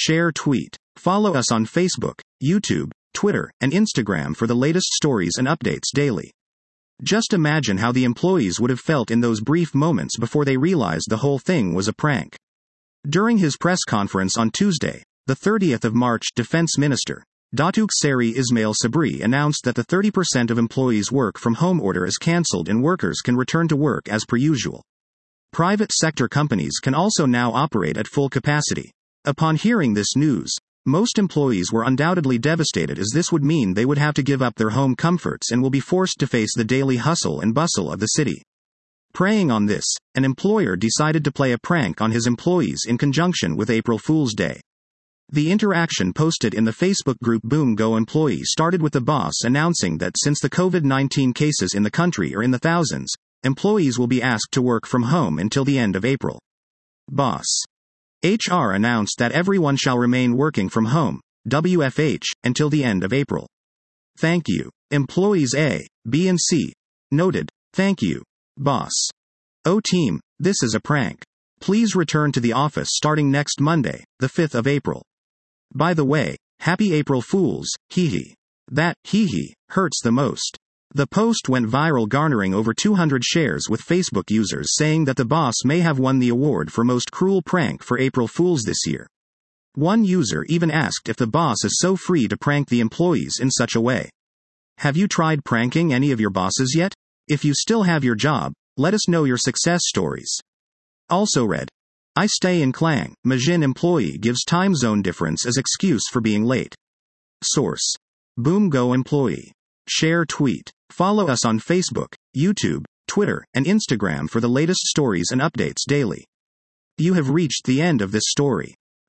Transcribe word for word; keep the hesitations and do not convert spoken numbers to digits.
share, tweet. Follow us on Facebook, YouTube, Twitter, and Instagram for the latest stories and updates daily. Just imagine how the employees would have felt in those brief moments before they realized the whole thing was a prank. During his press conference on Tuesday, the thirtieth of March, Defense Minister Datuk Seri Ismail Sabri announced that the thirty percent of employees' work-from-home order is cancelled and workers can return to work as per usual. Private sector companies can also now operate at full capacity. Upon hearing this news, most employees were undoubtedly devastated, as this would mean they would have to give up their home comforts and will be forced to face the daily hustle and bustle of the city. Preying on this, an employer decided to play a prank on his employees in conjunction with April Fool's Day. The interaction posted in the Facebook group Boom Go Employee started with the boss announcing that since the COVID nineteen cases in the country are in the thousands, employees will be asked to work from home until the end of April. Boss H R announced that everyone shall remain working from home, W F H, until the end of April. Thank you. Employees A, B and C noted, "Thank you, boss. Oh team, this is a prank. Please return to the office starting next Monday, the fifth of April. By the way, happy April Fools, hee hee. That, hee hee, hurts the most." The post went viral, garnering over two hundred shares, with Facebook users saying that the boss may have won the award for most cruel prank for April Fools this year. One user even asked if the boss is so free to prank the employees in such a way. Have you tried pranking any of your bosses yet? If you still have your job, let us know your success stories. Also read, I stay in Klang, Majin employee gives time zone difference as excuse for being late. Source: Boom Go Employee. Share, tweet. Follow us on Facebook, YouTube, Twitter, and Instagram for the latest stories and updates daily. You have reached the end of this story.